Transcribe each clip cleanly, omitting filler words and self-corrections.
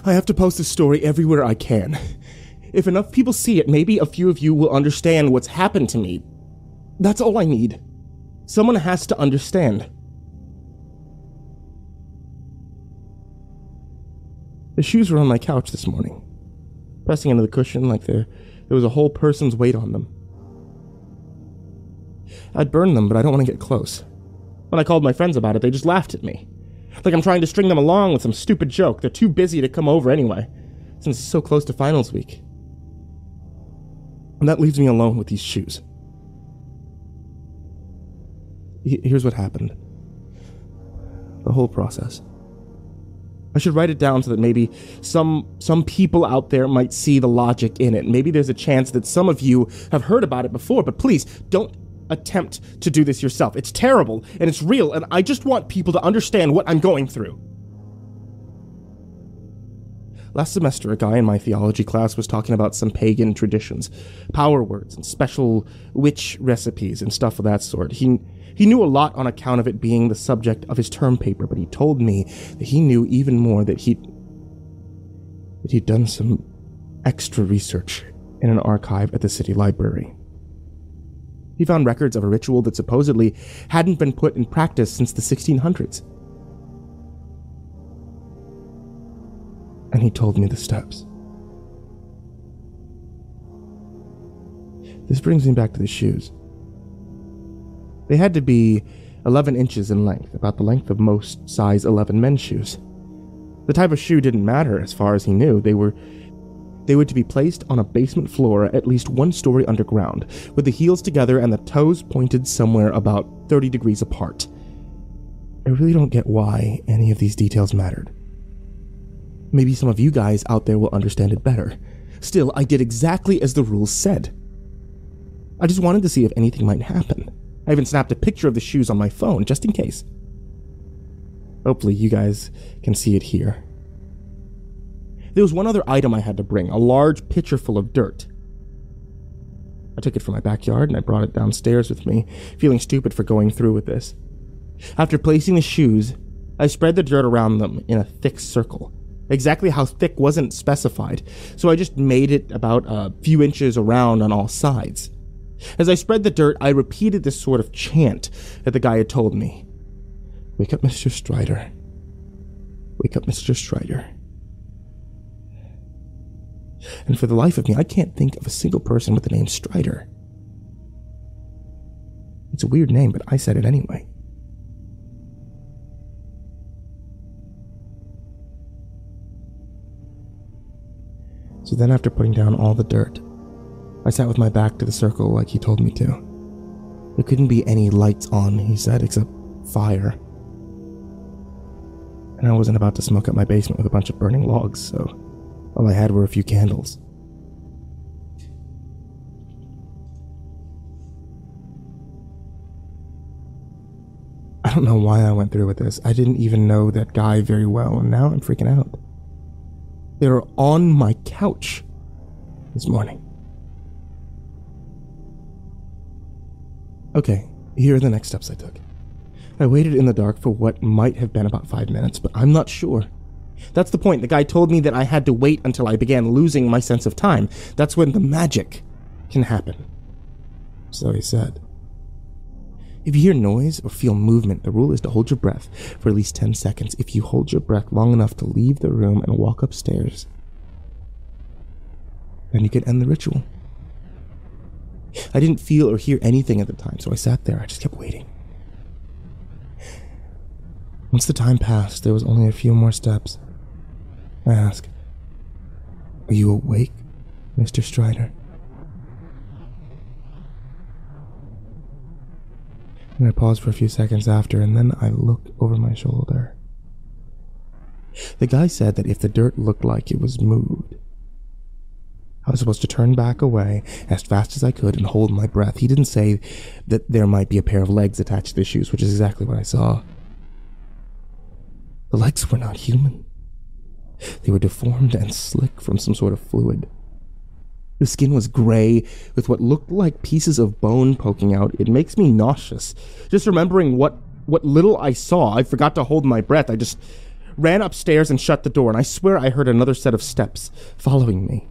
I have to post this story everywhere I can. If enough people see it, maybe a few of you will understand what's happened to me. That's all I need. Someone has to understand. The shoes were on my couch this morning, pressing into the cushion like there was a whole person's weight on them. I'd burned them, but I don't want to get close. When I called my friends about it, they just laughed at me. Like I'm trying to string them along with some stupid joke. They're too busy to come over anyway, since it's so close to finals week. And that leaves me alone with these shoes. Here's what happened. The whole process. I should write it down so that maybe some people out there might see the logic in it. Maybe there's a chance that some of you have heard about it before, but please don't attempt to do this yourself. It's terrible and it's real, and I just want people to understand what I'm going through. Last semester, a guy in my theology class was talking about some pagan traditions, power words, and special witch recipes and stuff of that sort. He knew a lot on account of it being the subject of his term paper, but he told me that he knew even more, that he'd done some extra research in an archive at the city library. He found records of a ritual that supposedly hadn't been put in practice since the 1600s. And he told me the steps. This brings me back to the shoes. They had to be 11 inches in length, about the length of most size 11 men's shoes. The type of shoe didn't matter as far as he knew. They were to be placed on a basement floor at least 1 story underground, with the heels together and the toes pointed somewhere about 30 degrees apart. I really don't get why any of these details mattered. Maybe some of you guys out there will understand it better. Still, I did exactly as the rules said. I just wanted to see if anything might happen. I even snapped a picture of the shoes on my phone, just in case. Hopefully you guys can see it here. There was one other item I had to bring, a large pitcher full of dirt. I took it from my backyard and I brought it downstairs with me, feeling stupid for going through with this. After placing the shoes, I spread the dirt around them in a thick circle. Exactly how thick wasn't specified, so I just made it about a few inches around on all sides. As I spread the dirt, I repeated this sort of chant that the guy had told me. Wake up, Mr. Strider. Wake up, Mr. Strider. And for the life of me, I can't think of a single person with the name Strider. It's a weird name, but I said it anyway. So then, after putting down all the dirt, I sat with my back to the circle like he told me to. There couldn't be any lights on, he said, except fire. And I wasn't about to smoke up my basement with a bunch of burning logs, so all I had were a few candles. I don't know why I went through with this. I didn't even know that guy very well, and now I'm freaking out. They were on my couch this morning. Okay, here are the next steps I took. I waited in the dark for what might have been about 5 minutes, but I'm not sure. That's the point. The guy told me that I had to wait until I began losing my sense of time. That's when the magic can happen. So he said. If you hear noise or feel movement, the rule is to hold your breath for at least 10 seconds. If you hold your breath long enough to leave the room and walk upstairs, then you can end the ritual. I didn't feel or hear anything at the time, so I sat there. I just kept waiting. Once the time passed, there was only a few more steps. I asked, "Are you awake, Mr. Strider?" And I paused for a few seconds after, and then I looked over my shoulder. The guy said that if the dirt looked like it was moved, I was supposed to turn back away as fast as I could and hold my breath. He didn't say that there might be a pair of legs attached to the shoes, which is exactly what I saw. The legs were not human. They were deformed and slick from some sort of fluid. The skin was gray, with what looked like pieces of bone poking out. It makes me nauseous. Just remembering what little I saw, I forgot to hold my breath. I just ran upstairs and shut the door, and I swear I heard another set of steps following me.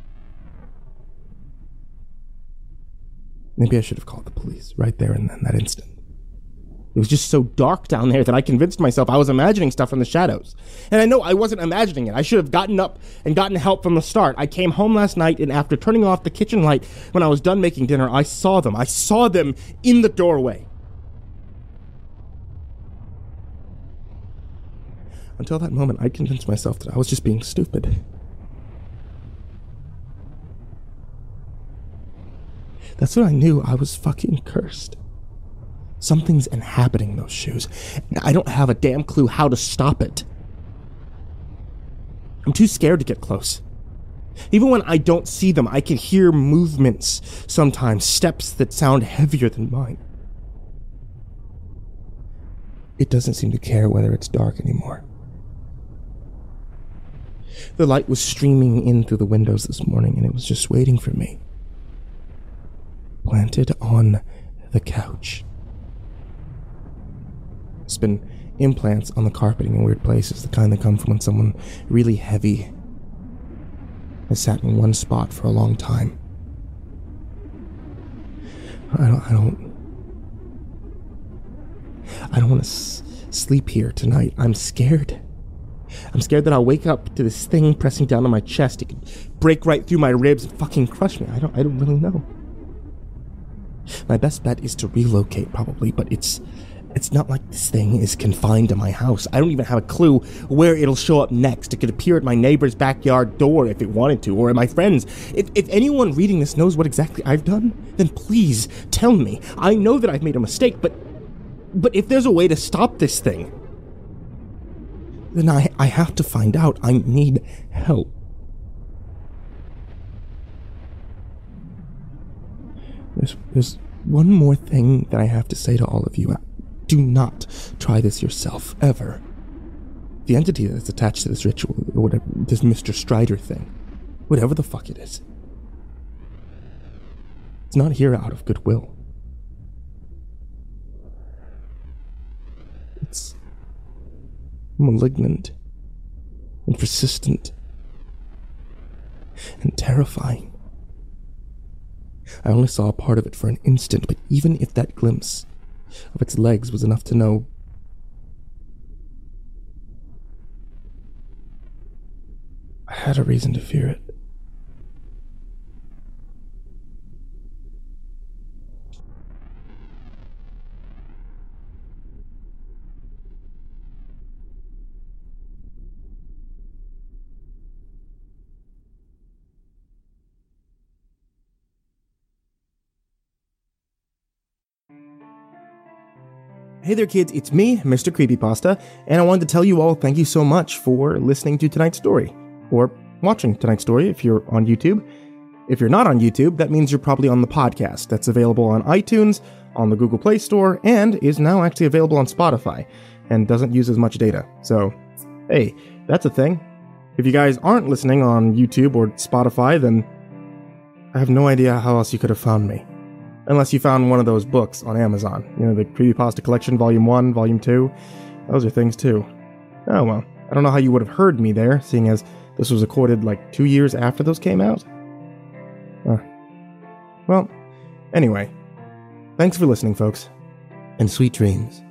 Maybe I should have called the police right there and then, that instant. It was just so dark down there that I convinced myself I was imagining stuff from the shadows. And I know I wasn't imagining it. I should have gotten up and gotten help from the start. I came home last night, and after turning off the kitchen light when I was done making dinner, I saw them. I saw them in the doorway. Until that moment, I convinced myself that I was just being stupid. That's when I knew I was fucking cursed. Something's inhabiting those shoes, and I don't have a damn clue how to stop it. I'm too scared to get close. Even when I don't see them, I can hear movements, sometimes steps that sound heavier than mine. It doesn't seem to care whether it's dark anymore. The light was streaming in through the windows this morning, and it was just waiting for me. Planted on the couch. There's been implants on the carpeting in weird places, the kind that come from when someone really heavy has sat in one spot for a long time. I don't want to sleep here tonight. I'm scared. I'm scared that I'll wake up to this thing pressing down on my chest. It could break right through my ribs and fucking crush me. I don't really know. My best bet is to relocate, probably, but it's not like this thing is confined to my house. I don't even have a clue where it'll show up next. It could appear at my neighbor's backyard door if it wanted to, or at my friend's. If anyone reading this knows what exactly I've done, then please tell me. I know that I've made a mistake, but if there's a way to stop this thing, then I have to find out. I need help. There's one more thing that I have to say to all of you. Do not try this yourself, ever. The entity that's attached to this ritual, or whatever, this Mr. Strider thing, whatever the fuck it is, it's not here out of goodwill. It's malignant and persistent and terrifying. I only saw a part of it for an instant, but even if that glimpse of its legs was enough to know, I had a reason to fear it. Hey there kids, it's me, Mr. Creepypasta, and I wanted to tell you all thank you so much for listening to tonight's story, or watching tonight's story if you're on YouTube. If you're not on YouTube, that means you're probably on the podcast that's available on iTunes, on the Google Play Store, and is now actually available on Spotify, and doesn't use as much data. So, hey, that's a thing. If you guys aren't listening on YouTube or Spotify, then I have no idea how else you could have found me. Unless you found one of those books on Amazon. You know, the Creepypasta Collection Volume 1, Volume 2. Those are things too. Oh well, I don't know how you would have heard me there, seeing as this was recorded like 2 years after those came out. Well, anyway. Thanks for listening, folks. And sweet dreams.